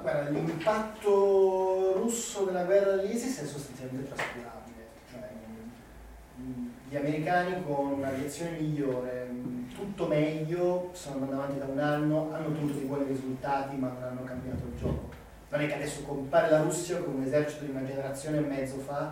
guarda, l'impatto russo della guerra dell'ISIS è sostanzialmente trascurabile. Cioè, gli americani con un'aviazione migliore, tutto meglio, sono andati avanti da un anno, hanno ottenuto dei buoni risultati ma non hanno cambiato il gioco. Non è che adesso compare la Russia con un esercito di una generazione e mezzo fa,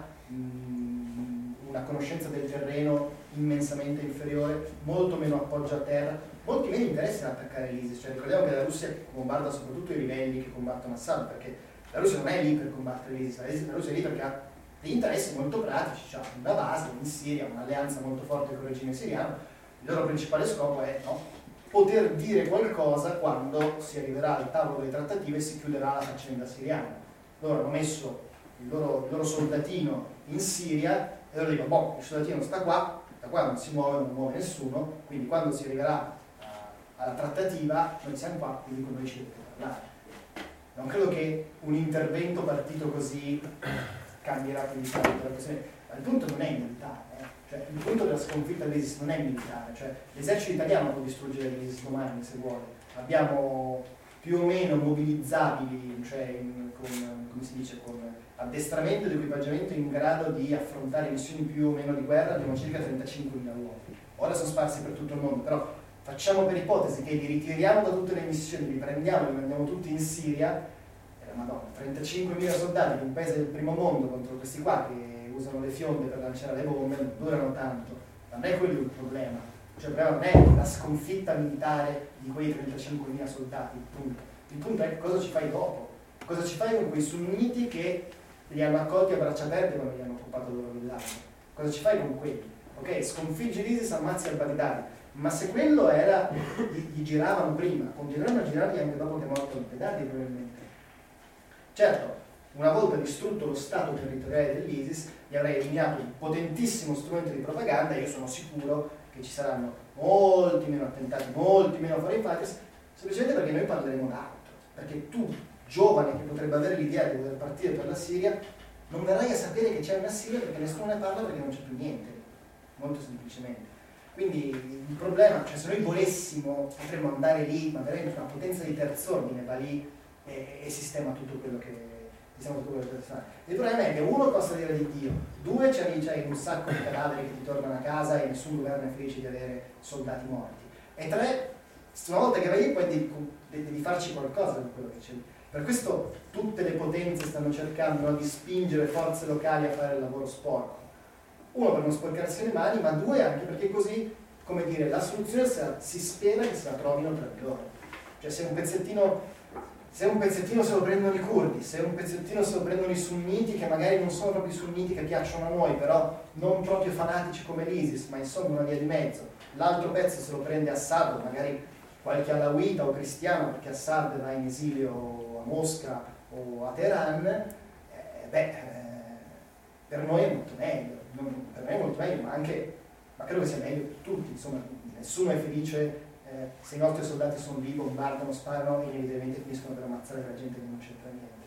una conoscenza del terreno immensamente inferiore, molto meno appoggio a terra, molti meno interessi ad attaccare l'ISIS. Cioè, ricordiamo che la Russia combatta soprattutto i ribelli che combattono Assad, perché la Russia non è lì per combattere l'ISIS, la Russia è lì perché ha degli interessi molto pratici, ha una base in Siria, un'alleanza molto forte con il regime siriano. Il loro principale scopo è poter dire qualcosa quando si arriverà al tavolo delle trattative e si chiuderà la faccenda siriana. Loro hanno messo il loro soldatino in Siria e loro dicono, boh, il soldatino sta qua, da qua non si muove, non muove nessuno, quindi quando si arriverà alla trattativa noi siamo qua, quindi con noi ci dovete parlare. Non credo che un intervento partito così cambierà più di tanto la questione. Il punto non è militare, cioè, il punto della sconfitta dell'ISIS non è militare, cioè l'esercito italiano può distruggere l'ISIS domani se vuole. Abbiamo più o meno mobilizzabili, cioè come si dice, con addestramento ed equipaggiamento in grado di affrontare missioni più o meno di guerra, abbiamo circa 35.000 uomini. Ora sono sparsi per tutto il mondo, però facciamo per ipotesi che li ritiriamo da tutte le missioni, li prendiamo e li mandiamo tutti in Siria, Madonna, 35.000 soldati di un paese del primo mondo contro questi qua che usano le fionde per lanciare le bombe, non durano tanto. Non è quello il problema. Cioè il problema non è la sconfitta militare di quei 35.000 soldati, punto. Il punto è cosa ci fai dopo. Cosa ci fai con quei sunniti che li hanno accolti a braccia aperte quando gli hanno occupato il loro villaggio? Cosa ci fai con quelli? Ok, sconfiggi l'ISIS, ammazzi al-Baghdadi, ma se quello era, gli giravano prima, continueranno a girargli anche dopo che è morto al-Baghdadi probabilmente. Certo, una volta distrutto lo stato territoriale dell'ISIS, gli avrei eliminato un potentissimo strumento di propaganda e io sono sicuro che ci saranno molti meno attentati, molti meno foreign fighters, semplicemente perché noi parleremo d'altro. Perché tu, giovane che potrebbe avere l'idea di voler partire per la Siria, non verrai a sapere che c'è una Siria perché nessuno ne parla perché non c'è più niente, molto semplicemente. Quindi il problema, cioè se noi volessimo potremmo andare lì, ma veramente una potenza di terzo ordine va lì e sistema tutto quello che fare. Il problema è che uno costa dire di Dio, due c'è un sacco di cadaveri che ti tornano a casa e nessun governo è felice di avere soldati morti, e tre, una volta che vai lì poi devi farci qualcosa di quello che c'è lì. Per questo tutte le potenze stanno cercando di spingere forze locali a fare il lavoro sporco, uno per non sporcarsi le mani, ma due anche perché così, come dire, la soluzione si spera che se la trovino tra di loro. Cioè se un pezzettino se lo prendono i curdi, se un pezzettino se lo prendono i sunniti, che magari non sono proprio i sunniti che piacciono a noi, però non proprio fanatici come l'ISIS, ma insomma una via di mezzo, l'altro pezzo se lo prende Assad, magari qualche alawita o cristiano, perché Assad va in esilio a Mosca o a Teheran, per noi è molto meglio, per me è molto meglio, ma credo che sia meglio per tutti, insomma, nessuno è felice. Se i nostri soldati sono lì, bombardano, sparano, inevitabilmente finiscono per ammazzare la gente che non c'entra niente.